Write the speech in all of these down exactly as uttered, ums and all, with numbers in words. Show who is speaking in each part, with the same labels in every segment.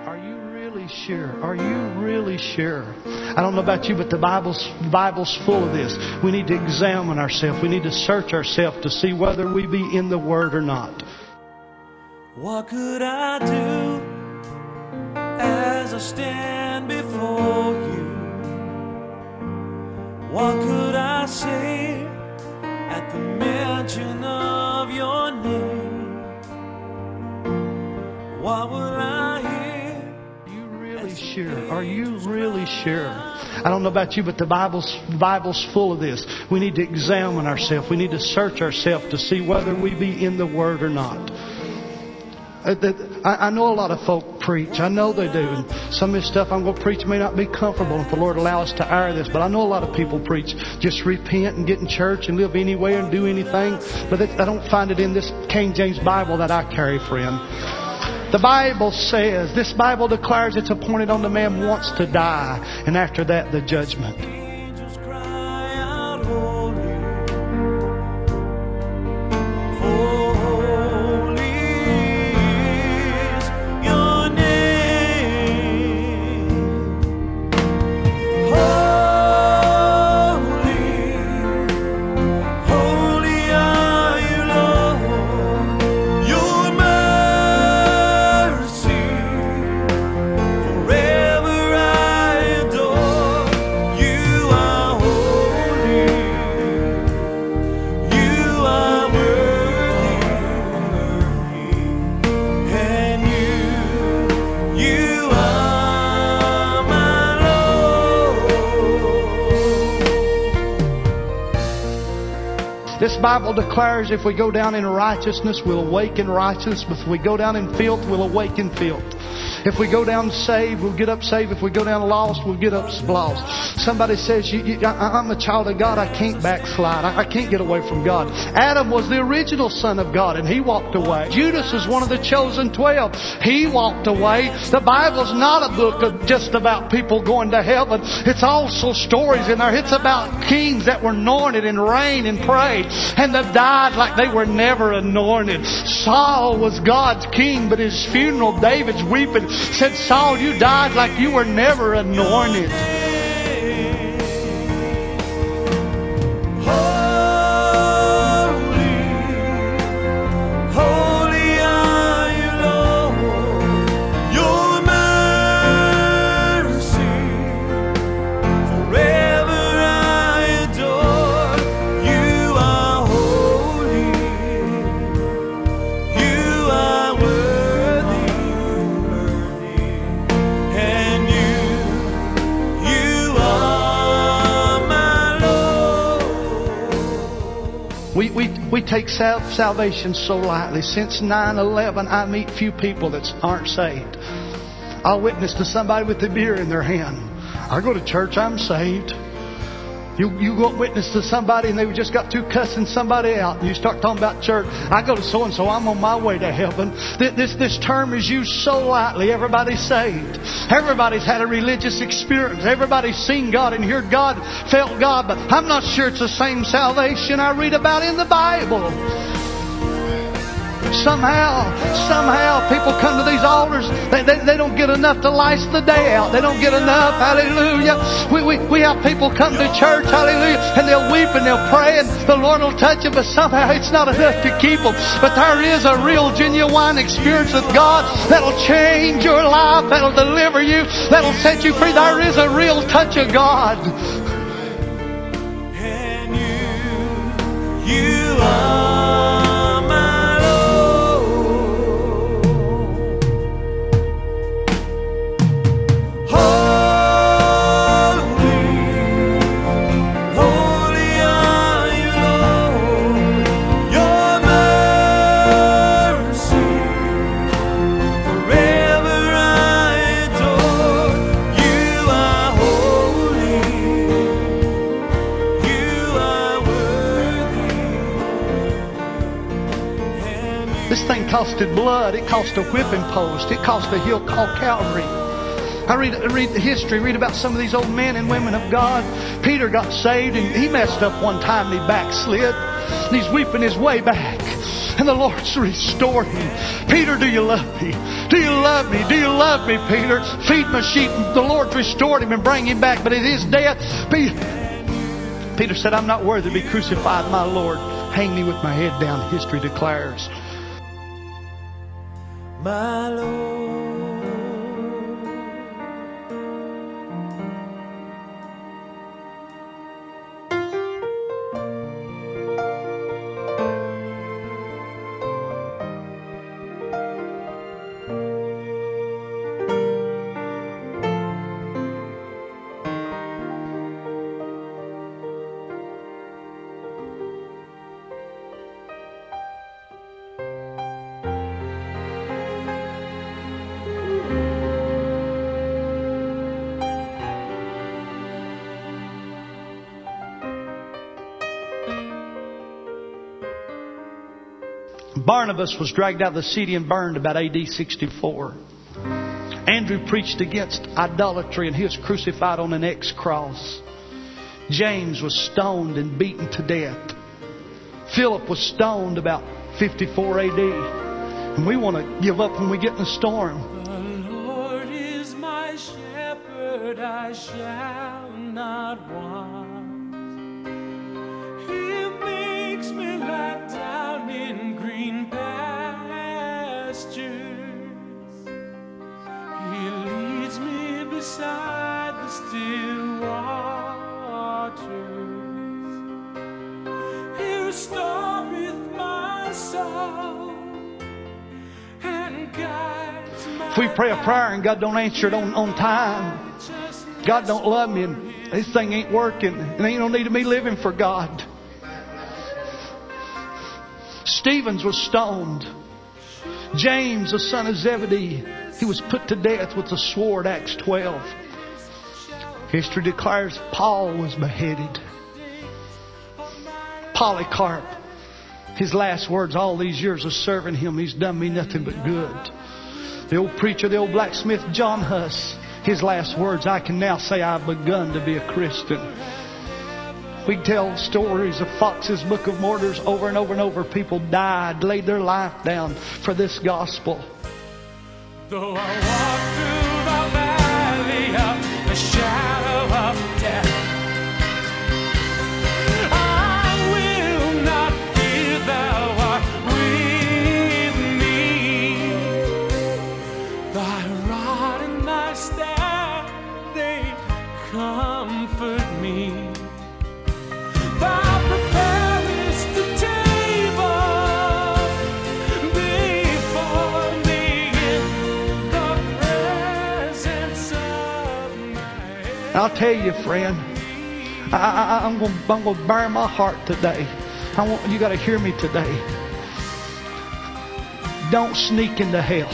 Speaker 1: Are you really sure? Are you really sure? I don't know about you, but the Bible's, the Bible's full of this. We need to examine ourselves. We need to search ourselves to see whether we be in the Word or not.
Speaker 2: What could I do as I stand before you? What could I say at the mention of your name? What will I hear?
Speaker 1: Are you really sure? Are you really sure? I don't know about you, but the Bible's, the Bible's full of this. We need to examine ourselves. We need to search ourselves to see whether we be in the Word or not. I know a lot of folk preach. I know they do. And some of this stuff I'm going to preach may not be comfortable if the Lord allows us to air this. But I know a lot of people preach just repent and get in church and live anywhere and do anything. But I don't find it in this King James Bible that I carry, friend. The Bible says, this Bible declares it's appointed on the man once to die. And after that, the judgment.
Speaker 2: Angels cry out, holy, for
Speaker 1: This Bible declares if we go down in righteousness, we'll awake in righteousness. But if we go down in filth, we'll awake in filth. If we go down saved, we'll get up saved. If we go down lost, we'll get up lost. Somebody says, you, you, I, I'm a child of God. I can't backslide. I, I can't get away from God. Adam was the original son of God, and he walked away. Judas is one of the chosen twelve. He walked away. The Bible's not a book of just about people going to heaven. It's also stories in there. It's about kings that were anointed and reigned and prayed, and they died like they were never anointed. Saul was God's king, but his funeral, David's weeping, said, Saul, you died like you were never anointed. We, we, we take sal- salvation so lightly. Since nine eleven, I meet few people that aren't saved. I'll witness to somebody with a beer in their hand. I go to church, I'm saved. You, you go witness to somebody and they just got through cussing somebody out, and you start talking about church. I go to so-and-so, I'm on my way to heaven. This, this, this term is used so lightly. Everybody's saved. Everybody's had a religious experience. Everybody's seen God and heard God, felt God. But I'm not sure it's the same salvation I read about in the Bible. Somehow, somehow people come to these altars, they, they, they don't get enough to lice the day out. They don't get enough, hallelujah. We, we, we have people come to church, hallelujah, and they'll weep and they'll pray and the Lord will touch them, but somehow it's not enough to keep them. But there is a real, genuine experience with God that'll change your life, that'll deliver you, that'll set you free. There is a real touch of God.
Speaker 2: And you, you are
Speaker 1: costed blood. It cost a whipping post. It cost a hill called Calvary. I read, read the history, read about some of these old men and women of God. Peter got saved and he messed up one time and he backslid. And he's weeping his way back. And the Lord's restored him. Peter, do you love me? Do you love me? Do you love me, Peter? Feed my sheep. The Lord's restored him and bring him back. But at his death, Peter said, I'm not worthy to be crucified, my Lord. Hang me with my head down, history declares.
Speaker 2: My Lord.
Speaker 1: Barnabas was dragged out of the city and burned about A D sixty-four. Andrew preached against idolatry and he was crucified on an X cross. James was stoned and beaten to death. Philip was stoned about fifty-four A D. And we want to give up when we get in the storm.
Speaker 2: The Lord is my shepherd, I shall not want. He makes me lie down in green pastures. He leads me beside the still waters. He restoreth my soul and guides my
Speaker 1: If we pray a prayer and God don't answer it on, on time, God don't love me and this thing ain't working, and ain't no need of me living for God. Stephen was stoned. James, the son of Zebedee, he was put to death with a sword, Acts twelve. History declares Paul was beheaded. Polycarp, his last words, all these years of serving him, he's done me nothing but good. The old preacher, the old blacksmith, John Huss, his last words, I can now say I've begun to be a Christian. We tell stories of Fox's Book of Martyrs over and over and over. People died, laid their life down for this gospel.
Speaker 2: Though I walk through the valley of the shadow of death, I will not fear, thou art with me. Thy rod and thy staff, they comfort me. Thou preparest the table before me in the presence of my enemies.
Speaker 1: I'll tell you, friend, I, I, I'm going I'm going to bare my heart today. I want you got to hear me today. Don't sneak into hell.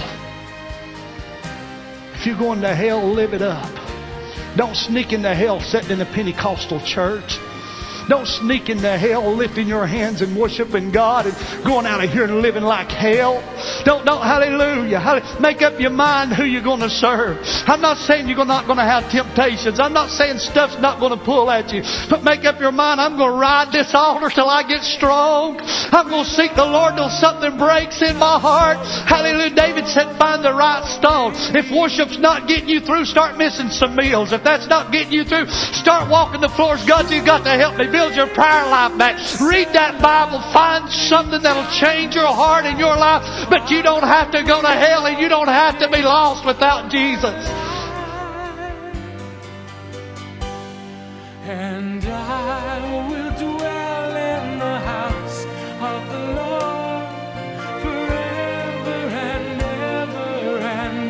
Speaker 1: If you're going to hell, live it up. Don't sneak into hell sitting in a Pentecostal church. Don't sneak into hell lifting your hands and worshiping God and going out of here and living like hell. Don't, don't, hallelujah. hallelujah. Make up your mind who you're going to serve. I'm not saying you're not going to have temptations. I'm not saying stuff's not going to pull at you. But make up your mind, I'm going to ride this altar till I get strong. I'm going to seek the Lord till something breaks in my heart. Hallelujah. David said, find the right stone. If worship's not getting you through, start missing some meals. If that's not getting you through, start walking the floors. God, you've got to help me. Build your prayer life back. Read that Bible. Find something that'll change your heart and your life. But you don't have to go to hell and you don't have to be lost without Jesus.
Speaker 2: And I will dwell in the house of the Lord forever and ever and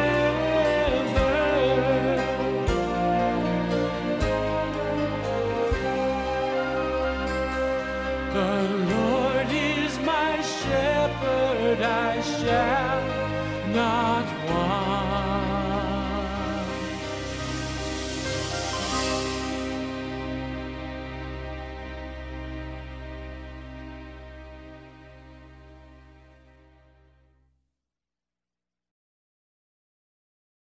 Speaker 2: ever. The Lord is my shepherd, I shall not